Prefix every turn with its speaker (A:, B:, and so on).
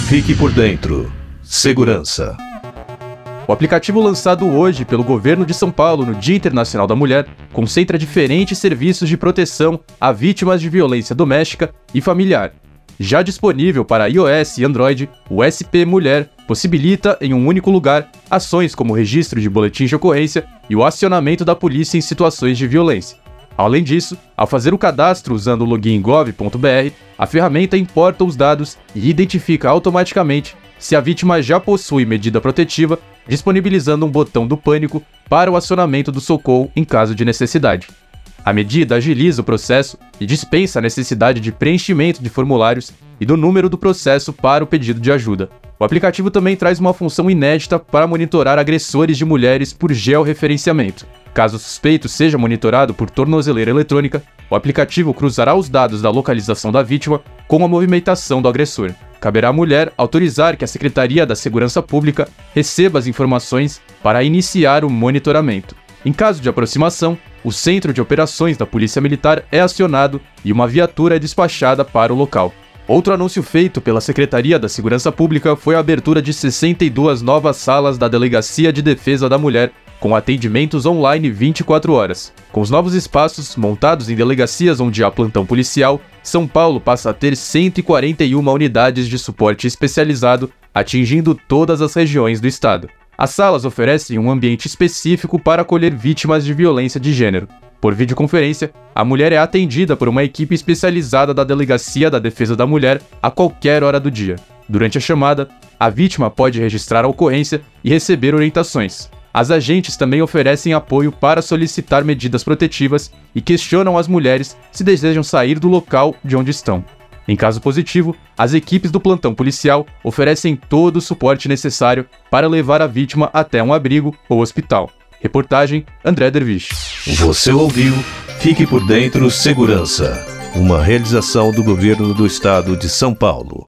A: Fique por dentro. Segurança.
B: O aplicativo lançado hoje pelo governo de São Paulo no Dia Internacional da Mulher concentra diferentes serviços de proteção a vítimas de violência doméstica e familiar. Já disponível para iOS e Android, o SP Mulher possibilita, em um único lugar, ações como o registro de boletim de ocorrência e o acionamento da polícia em situações de violência. Além disso, ao fazer o cadastro usando o login gov.br, a ferramenta importa os dados e identifica automaticamente se a vítima já possui medida protetiva, disponibilizando um botão do pânico para o acionamento do socorro em caso de necessidade. A medida agiliza o processo e dispensa a necessidade de preenchimento de formulários e do número do processo para o pedido de ajuda. O aplicativo também traz uma função inédita para monitorar agressores de mulheres por georreferenciamento. Caso o suspeito seja monitorado por tornozeleira eletrônica, o aplicativo cruzará os dados da localização da vítima com a movimentação do agressor. Caberá à mulher autorizar que a Secretaria da Segurança Pública receba as informações para iniciar o monitoramento. Em caso de aproximação, o Centro de Operações da Polícia Militar é acionado e uma viatura é despachada para o local. Outro anúncio feito pela Secretaria da Segurança Pública foi a abertura de 62 novas salas da Delegacia de Defesa da Mulher, com atendimentos online 24 horas. Com os novos espaços montados em delegacias onde há plantão policial, São Paulo passa a ter 141 unidades de suporte especializado, atingindo todas as regiões do estado. As salas oferecem um ambiente específico para acolher vítimas de violência de gênero. Por videoconferência, a mulher é atendida por uma equipe especializada da Delegacia da Defesa da Mulher a qualquer hora do dia. Durante a chamada, a vítima pode registrar a ocorrência e receber orientações. As agentes também oferecem apoio para solicitar medidas protetivas e questionam as mulheres se desejam sair do local de onde estão. Em caso positivo, as equipes do plantão policial oferecem todo o suporte necessário para levar a vítima até um abrigo ou hospital. Reportagem André Dervish.
A: Você ouviu Fique por Dentro Segurança, uma realização do Governo do Estado de São Paulo.